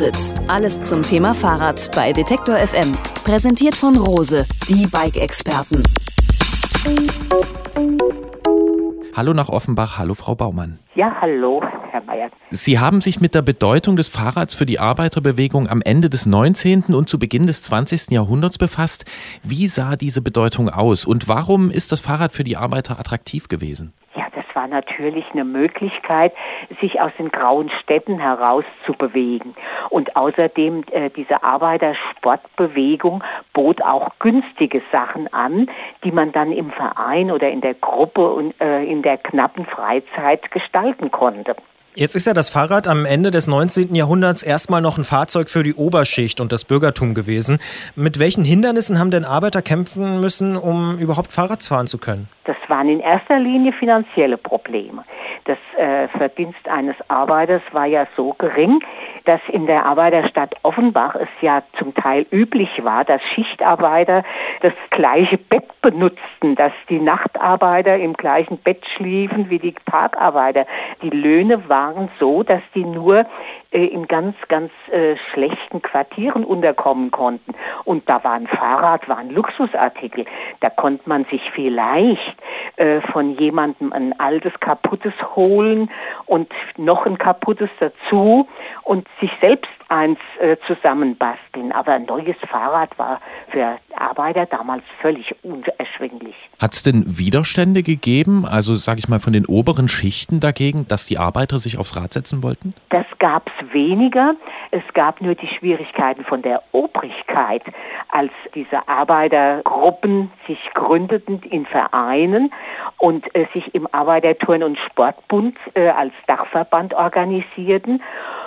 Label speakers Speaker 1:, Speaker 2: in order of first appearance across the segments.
Speaker 1: Fahrsitz. Alles zum Thema Fahrrad bei Detektor FM. Präsentiert von Rose, die Bike-Experten.
Speaker 2: Hallo nach Offenbach, hallo Frau Baumann.
Speaker 3: Ja, hallo, Herr Mayer.
Speaker 2: Sie haben sich mit der Bedeutung des Fahrrads für die Arbeiterbewegung am Ende des 19. und zu Beginn des 20. Jahrhunderts befasst. Wie sah diese Bedeutung aus und warum ist das Fahrrad für die Arbeiter attraktiv gewesen?
Speaker 3: Ja, das war natürlich eine Möglichkeit, sich aus den grauen Städten heraus zu bewegen. Und außerdem, diese Arbeitersportbewegung bot auch günstige Sachen an, die man dann im Verein oder in der Gruppe und in der knappen Freizeit gestalten konnte.
Speaker 4: Jetzt ist ja das Fahrrad am Ende des 19. Jahrhunderts erstmal noch ein Fahrzeug für die Oberschicht und das Bürgertum gewesen. Mit welchen Hindernissen haben denn Arbeiter kämpfen müssen, um überhaupt Fahrrad fahren zu können?
Speaker 3: Das waren in erster Linie finanzielle Probleme. Das Verdienst eines Arbeiters war ja so gering, dass in der Arbeiterstadt Offenbach es ja zum Teil üblich war, dass Schichtarbeiter das gleiche Bett benutzten, dass die Nachtarbeiter im gleichen Bett schliefen wie die Tagarbeiter. Die Löhne waren so, dass die nur in ganz schlechten Quartieren unterkommen konnten. Und da war ein Fahrrad, war ein Luxusartikel. Da konnte man sich vielleicht von jemandem ein altes, kaputtes holen und noch ein kaputtes dazu und sich selbst eins zusammenbasteln. Aber ein neues Fahrrad war für Arbeiter damals völlig unerschwinglich.
Speaker 2: Hat es denn Widerstände gegeben, also sage ich mal von den oberen Schichten dagegen, dass die Arbeiter sich aufs Rad setzen wollten?
Speaker 3: Das gab es weniger. Es gab nur die Schwierigkeiten von der Obrigkeit, als diese Arbeitergruppen sich gründeten in Vereinen und sich im Arbeiterturn- und Sportbund als Dachverband organisierten.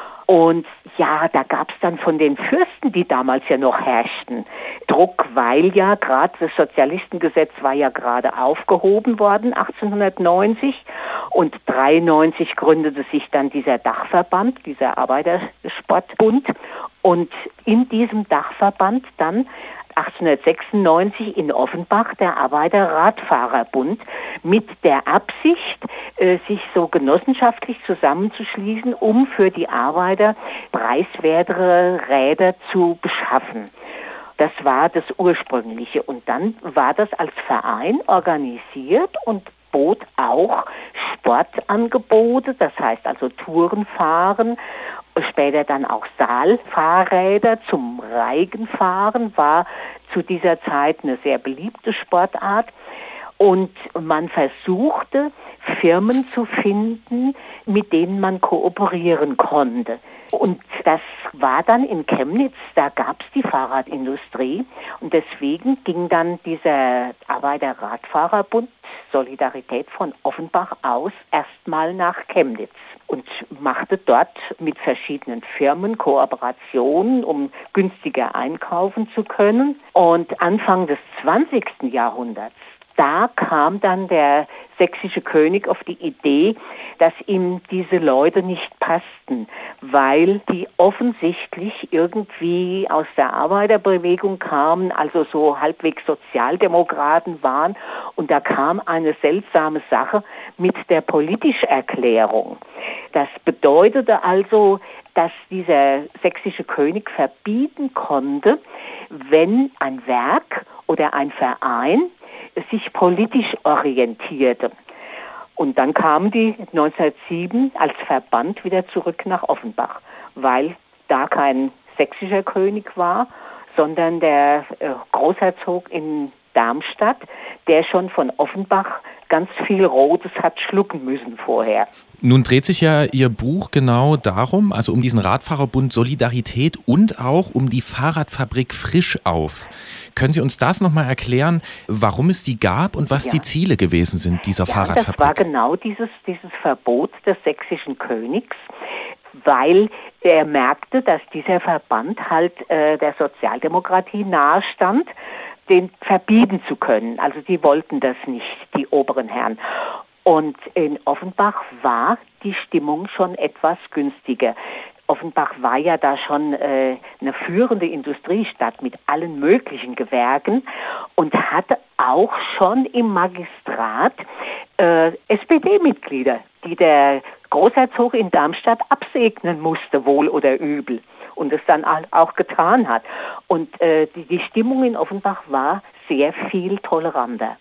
Speaker 3: Und ja, da gab es dann von den Fürsten, die damals ja noch herrschten, Druck, weil ja gerade das Sozialistengesetz war ja gerade aufgehoben worden, 1890. Und 1893 gründete sich dann dieser Dachverband, dieser Arbeitersportbund. Und in diesem Dachverband dann 1896 in Offenbach der Arbeiterradfahrerbund mit der Absicht, sich so genossenschaftlich zusammenzuschließen, um für die Arbeiter preiswertere Räder zu beschaffen. Das war das Ursprüngliche. Und dann war das als Verein organisiert und bot auch Sportangebote, das heißt also Tourenfahren, später dann auch Saalfahrräder zum Reigenfahren, war zu dieser Zeit eine sehr beliebte Sportart. Und man versuchte, Firmen zu finden, mit denen man kooperieren konnte. Und das war dann in Chemnitz, da gab es die Fahrradindustrie. Und deswegen ging dann dieser Arbeiterradfahrerbund Solidarität von Offenbach aus erstmal nach Chemnitz und machte dort mit verschiedenen Firmen Kooperationen, um günstiger einkaufen zu können. Und Anfang des 20. Jahrhunderts, da kam dann der sächsische König auf die Idee, dass ihm diese Leute nicht passten, weil die offensichtlich irgendwie aus der Arbeiterbewegung kamen, also so halbwegs Sozialdemokraten waren. Und da kam eine seltsame Sache mit der Politischerklärung. Das bedeutete also, dass dieser sächsische König verbieten konnte, wenn ein Werk oder ein Verein sich politisch orientierte. Und dann kamen die 1907 als Verband wieder zurück nach Offenbach, weil da kein sächsischer König war, sondern der Großherzog in Darmstadt, der schon von Offenbach ganz viel Rotes hat schlucken müssen vorher.
Speaker 2: Nun dreht sich ja Ihr Buch genau darum, also um diesen Radfahrerbund Solidarität und auch um die Fahrradfabrik Frisch auf. Können Sie uns das nochmal erklären, warum es die gab und was die Ziele gewesen sind dieser Fahrradfabrik?
Speaker 3: Das war genau dieses Verbot des sächsischen Königs, weil er merkte, dass dieser Verband halt der Sozialdemokratie nahe stand, den verbieten zu können. Also die wollten das nicht, die oberen Herren. Und in Offenbach war die Stimmung schon etwas günstiger. Offenbach war ja da schon eine führende Industriestadt mit allen möglichen Gewerken und hatte auch schon im Magistrat SPD-Mitglieder, die der Großherzog in Darmstadt absegnen musste, wohl oder übel. und es dann auch getan hat. Und die Stimmung in Offenbach war sehr viel toleranter.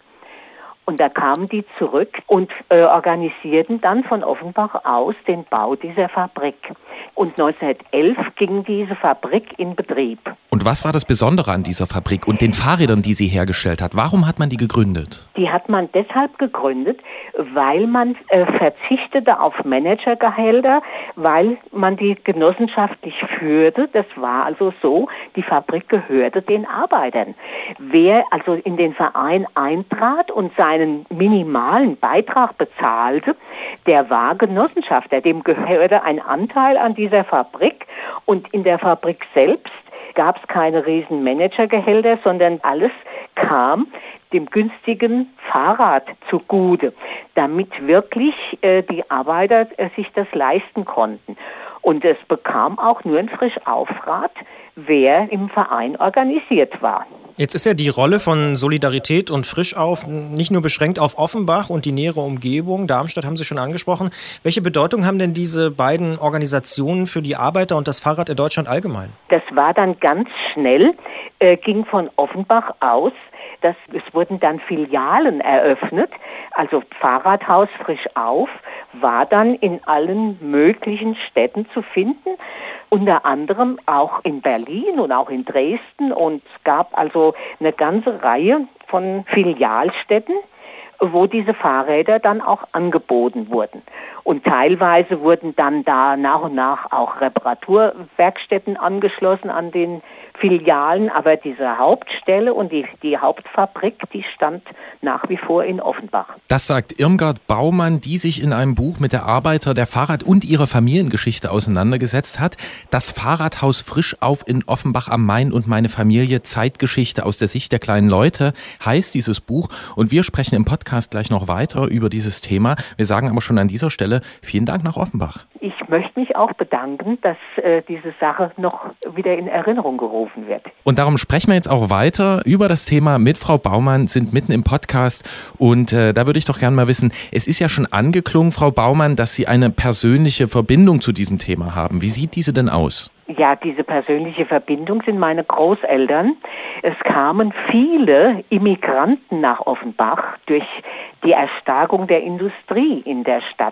Speaker 3: Und da kamen die zurück und organisierten dann von Offenbach aus den Bau dieser Fabrik. Und 1911 ging diese Fabrik in Betrieb.
Speaker 2: Und was war das Besondere an dieser Fabrik und den Fahrrädern, die sie hergestellt hat? Warum hat man die gegründet?
Speaker 3: Die hat man deshalb gegründet, weil man verzichtete auf Managergehälter, weil man die genossenschaftlich führte. Das war also so, die Fabrik gehörte den Arbeitern. Wer also in den Verein eintrat und seinen minimalen Beitrag bezahlte, der war Genossenschafter. Dem gehörte ein Anteil an dieser Fabrik, und in der Fabrik selbst gab es keine riesen Managergehälter, sondern alles kam dem günstigen Fahrrad zugute, damit wirklich die Arbeiter sich das leisten konnten. Und es bekam auch nur ein Frischaufrad, wer im Verein organisiert war.
Speaker 4: Jetzt ist ja die Rolle von Solidarität und Frischauf nicht nur beschränkt auf Offenbach und die nähere Umgebung. Darmstadt haben Sie schon angesprochen. Welche Bedeutung haben denn diese beiden Organisationen für die Arbeiter und das Fahrrad in Deutschland allgemein?
Speaker 3: Das war dann ganz schnell, ging von Offenbach aus. Es wurden dann Filialen eröffnet, also Fahrradhaus Frischauf war dann in allen möglichen Städten zu finden, unter anderem auch in Berlin und auch in Dresden, und es gab also eine ganze Reihe von Filialstädten, wo diese Fahrräder dann auch angeboten wurden. Und teilweise wurden dann da nach und nach auch Reparaturwerkstätten angeschlossen an den Filialen, aber diese Hauptstelle und die Hauptfabrik, die stand nach wie vor in Offenbach.
Speaker 2: Das sagt Irmgard Baumann, die sich in einem Buch mit der Arbeiter, der Fahrrad- und ihrer Familiengeschichte auseinandergesetzt hat. Das Fahrradhaus Frischauf in Offenbach am Main und meine Familie, Zeitgeschichte aus der Sicht der kleinen Leute, heißt dieses Buch. Und wir sprechen im Podcast gleich noch weiter über dieses Thema. Wir sagen aber schon an dieser Stelle vielen Dank nach Offenbach.
Speaker 3: Ich möchte mich auch bedanken, dass diese Sache noch wieder in Erinnerung gerufen wird.
Speaker 2: Und darum sprechen wir jetzt auch weiter über das Thema mit Frau Baumann, sind mitten im Podcast, und da würde ich doch gerne mal wissen, es ist ja schon angeklungen, Frau Baumann, dass Sie eine persönliche Verbindung zu diesem Thema haben. Wie sieht diese denn aus?
Speaker 3: Ja, diese persönliche Verbindung sind meine Großeltern. Es kamen viele Immigranten nach Offenbach durch die Erstarkung der Industrie in der Stadt.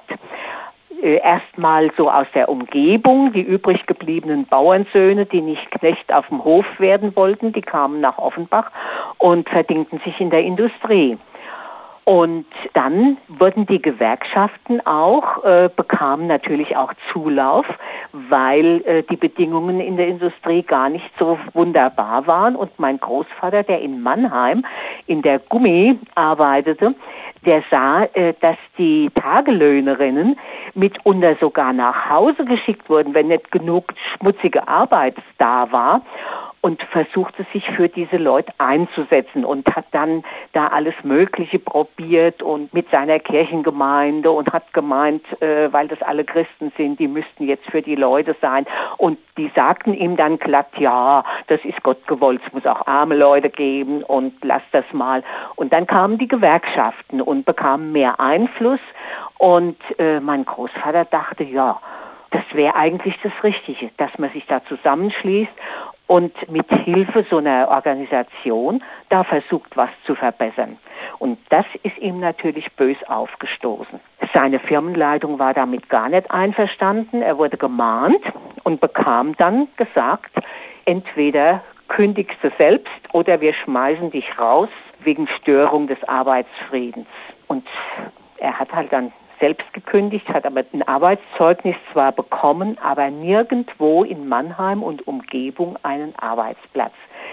Speaker 3: Erstmal so aus der Umgebung, die übrig gebliebenen Bauernsöhne, die nicht Knecht auf dem Hof werden wollten, die kamen nach Offenbach und verdingten sich in der Industrie. Und dann wurden die Gewerkschaften auch, bekamen natürlich auch Zulauf, weil die Bedingungen in der Industrie gar nicht so wunderbar waren. Und mein Großvater, der in Mannheim in der Gummi arbeitete, der sah, dass die Tagelöhnerinnen mitunter sogar nach Hause geschickt wurden, wenn nicht genug schmutzige Arbeit da war, und versuchte sich für diese Leute einzusetzen und hat dann da alles Mögliche probiert und mit seiner Kirchengemeinde und hat gemeint, weil das alle Christen sind, die müssten jetzt für die Leute sein, und die sagten ihm dann glatt, ja, das ist Gott gewollt, es muss auch arme Leute geben und lass das mal. Und dann kamen die Gewerkschaften und bekamen mehr Einfluss, und mein Großvater dachte, ja, das wäre eigentlich das Richtige, dass man sich da zusammenschließt und mit Hilfe so einer Organisation da versucht, was zu verbessern. Und das ist ihm natürlich bös aufgestoßen. Seine Firmenleitung war damit gar nicht einverstanden. Er wurde gemahnt und bekam dann gesagt, entweder kündigst du selbst oder wir schmeißen dich raus wegen Störung des Arbeitsfriedens. Und er hat halt dann selbst gekündigt, hat aber ein Arbeitszeugnis zwar bekommen, aber nirgendwo in Mannheim und Umgebung einen Arbeitsplatz.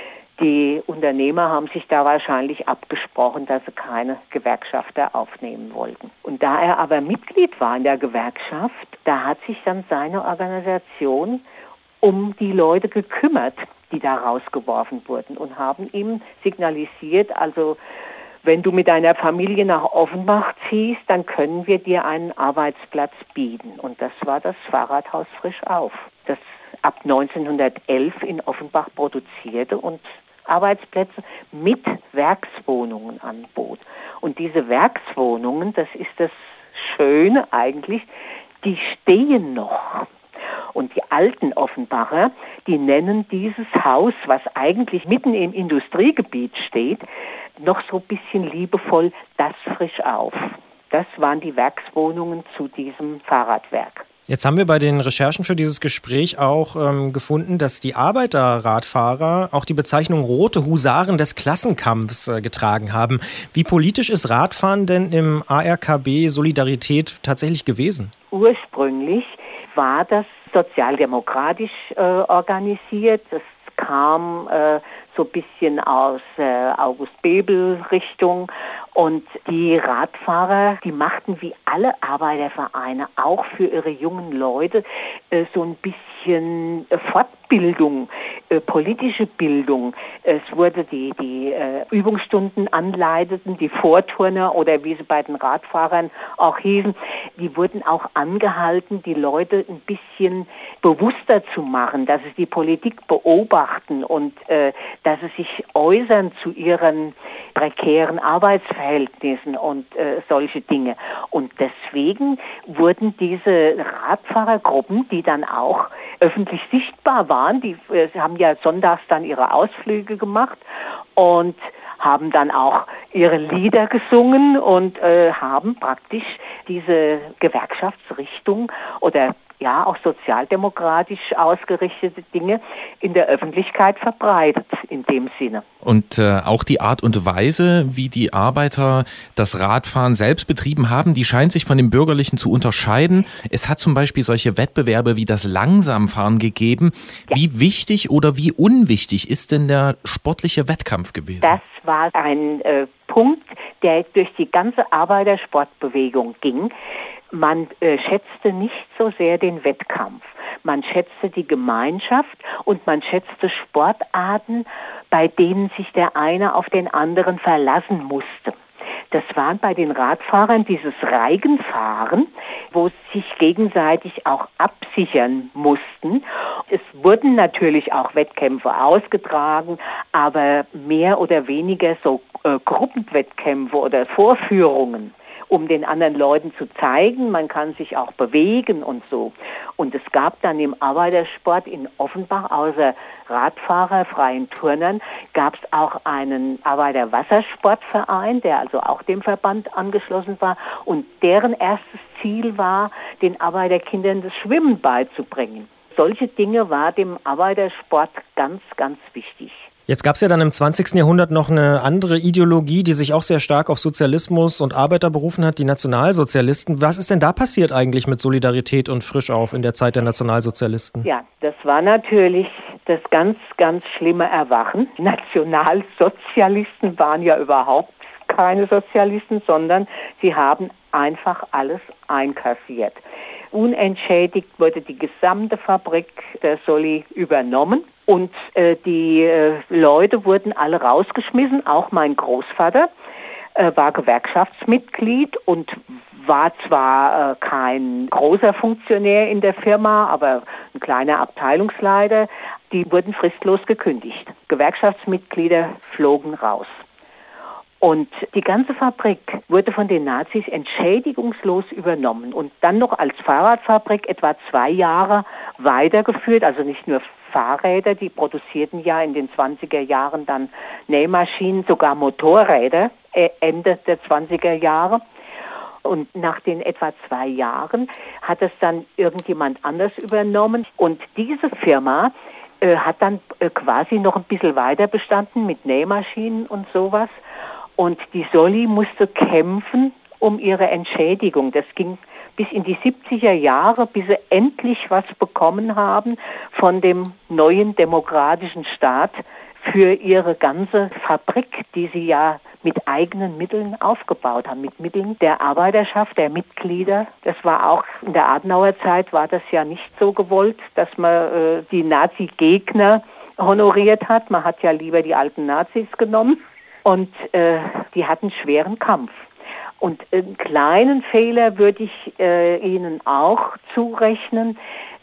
Speaker 3: Die Unternehmer haben sich da wahrscheinlich abgesprochen, dass sie keine Gewerkschafter aufnehmen wollten. Und da er aber Mitglied war in der Gewerkschaft, da hat sich dann seine Organisation um die Leute gekümmert, die da rausgeworfen wurden, und haben ihm signalisiert, also wenn du mit deiner Familie nach Offenbach ziehst, dann können wir dir einen Arbeitsplatz bieten. Und das war das Fahrradhaus Frischauf, das ab 1911 in Offenbach produzierte und Arbeitsplätze mit Werkswohnungen anbot. Und diese Werkswohnungen, das ist das Schöne eigentlich, die stehen noch. Und die alten Offenbacher, die nennen dieses Haus, was eigentlich mitten im Industriegebiet steht, noch so ein bisschen liebevoll das Frischauf. Das waren die Werkswohnungen zu diesem Fahrradwerk.
Speaker 4: Jetzt haben wir bei den Recherchen für dieses Gespräch auch gefunden, dass die Arbeiterradfahrer auch die Bezeichnung Rote Husaren des Klassenkampfs getragen haben. Wie politisch ist Radfahren denn im ARKB Solidarität tatsächlich gewesen?
Speaker 3: Ursprünglich war das sozialdemokratisch organisiert. Das kam so ein bisschen aus August-Bebel-Richtung. Und die Radfahrer, die machten wie alle Arbeitervereine auch für ihre jungen Leute so ein bisschen Fortbildung, politische Bildung. Es wurde die Übungsstunden anleiteten, die Vorturner oder wie sie bei den Radfahrern auch hießen, die wurden auch angehalten, die Leute ein bisschen bewusster zu machen, dass sie die Politik beobachten und dass sie sich äußern zu ihren prekären Arbeitsverhältnissen und solche Dinge. Und deswegen wurden diese Radfahrergruppen, die dann auch öffentlich sichtbar waren, die haben ja sonntags dann ihre Ausflüge gemacht und haben dann auch ihre Lieder gesungen und haben praktisch diese Gewerkschaftsrichtung oder ja auch sozialdemokratisch ausgerichtete Dinge in der Öffentlichkeit verbreitet in dem Sinne.
Speaker 2: Und auch die Art und Weise, wie die Arbeiter das Radfahren selbst betrieben haben, die scheint sich von dem Bürgerlichen zu unterscheiden. Es hat zum Beispiel solche Wettbewerbe wie das Langsamfahren gegeben. Ja. Wie wichtig oder wie unwichtig ist denn der sportliche Wettkampf gewesen?
Speaker 3: Das war ein Punkt, der durch die ganze Arbeitersportbewegung ging. Man schätzte nicht so sehr den Wettkampf. Man schätzte die Gemeinschaft und man schätzte Sportarten, bei denen sich der eine auf den anderen verlassen musste. Das waren bei den Radfahrern dieses Reigenfahren, wo sie sich gegenseitig auch absichern mussten. Es wurden natürlich auch Wettkämpfe ausgetragen, aber mehr oder weniger so Gruppenwettkämpfe oder Vorführungen, um den anderen Leuten zu zeigen, man kann sich auch bewegen und so. Und es gab dann im Arbeitersport in Offenbach außer Radfahrer, freien Turnern, gab es auch einen Arbeiterwassersportverein, der also auch dem Verband angeschlossen war und deren erstes Ziel war, den Arbeiterkindern das Schwimmen beizubringen. Solche Dinge war dem Arbeitersport ganz, ganz wichtig.
Speaker 4: Jetzt gab es ja dann im 20. Jahrhundert noch eine andere Ideologie, die sich auch sehr stark auf Sozialismus und Arbeiter berufen hat, die Nationalsozialisten. Was ist denn da passiert eigentlich mit Solidarität und Frischauf in der Zeit der Nationalsozialisten?
Speaker 3: Ja, das war natürlich das ganz, ganz schlimme Erwachen. Nationalsozialisten waren ja überhaupt keine Sozialisten, sondern sie haben einfach alles einkassiert. Unentschädigt wurde die gesamte Fabrik der Soli übernommen. Und die Leute wurden alle rausgeschmissen, auch mein Großvater war Gewerkschaftsmitglied und war zwar kein großer Funktionär in der Firma, aber ein kleiner Abteilungsleiter. Die wurden fristlos gekündigt. Gewerkschaftsmitglieder flogen raus. Und die ganze Fabrik wurde von den Nazis entschädigungslos übernommen und dann noch als Fahrradfabrik etwa 2 Jahre weitergeführt, also nicht nur Fahrräder, die produzierten ja in den 20er Jahren dann Nähmaschinen, sogar Motorräder, Ende der 20er Jahre. Und nach den etwa 2 Jahren hat es dann irgendjemand anders übernommen. Und diese Firma hat dann quasi noch ein bisschen weiter bestanden mit Nähmaschinen und sowas. Und die Soli musste kämpfen um ihre Entschädigung. Das ging bis in die 70er Jahre, bis sie endlich was bekommen haben von dem neuen demokratischen Staat für ihre ganze Fabrik, die sie ja mit eigenen Mitteln aufgebaut haben, mit Mitteln der Arbeiterschaft, der Mitglieder. Das war auch in der Adenauer Zeit, war das ja nicht so gewollt, dass man die Nazi-Gegner honoriert hat. Man hat ja lieber die alten Nazis genommen und die hatten schweren Kampf. Und einen kleinen Fehler würde ich Ihnen auch zurechnen.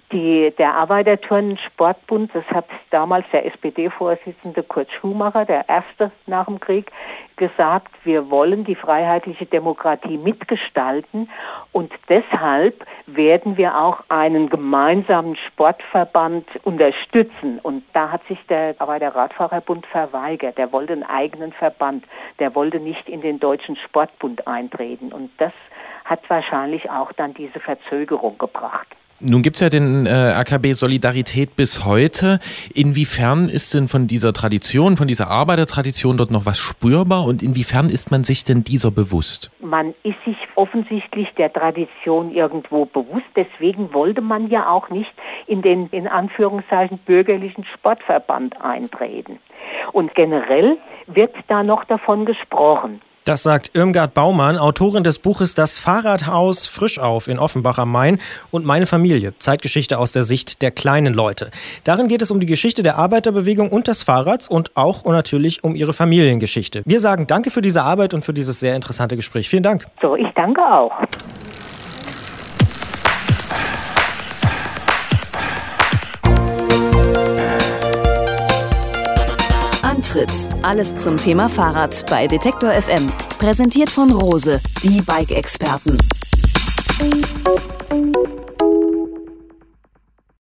Speaker 3: Der Arbeiterturnen-Sportbund, das hat damals der SPD-Vorsitzende Kurt Schumacher, der erste nach dem Krieg, gesagt, wir wollen die freiheitliche Demokratie mitgestalten und deshalb werden wir auch einen gemeinsamen Sportverband unterstützen. Und da hat sich der Arbeiter-Radfahrerbund verweigert. Der wollte einen eigenen Verband. Der wollte nicht in den Deutschen Sportbund eintreten. Und das hat wahrscheinlich auch dann diese Verzögerung gebracht.
Speaker 2: Nun gibt es ja den AKB Solidarität bis heute. Inwiefern ist denn von dieser Tradition, von dieser Arbeitertradition dort noch was spürbar und inwiefern ist man sich denn dieser bewusst?
Speaker 3: Man ist sich offensichtlich der Tradition irgendwo bewusst. Deswegen wollte man ja auch nicht in den, in Anführungszeichen, bürgerlichen Sportverband eintreten. Und generell wird da noch davon gesprochen.
Speaker 4: Das sagt Irmgard Baumann, Autorin des Buches Das Fahrradhaus Frischauf in Offenbach am Main und Meine Familie, Zeitgeschichte aus der Sicht der kleinen Leute. Darin geht es um die Geschichte der Arbeiterbewegung und des Fahrrads und auch und natürlich um ihre Familiengeschichte. Wir sagen danke für diese Arbeit und für dieses sehr interessante Gespräch. Vielen Dank.
Speaker 3: So, ich danke auch.
Speaker 1: Antritt. Alles zum Thema Fahrrad bei Detektor FM. Präsentiert von Rose, die Bike-Experten.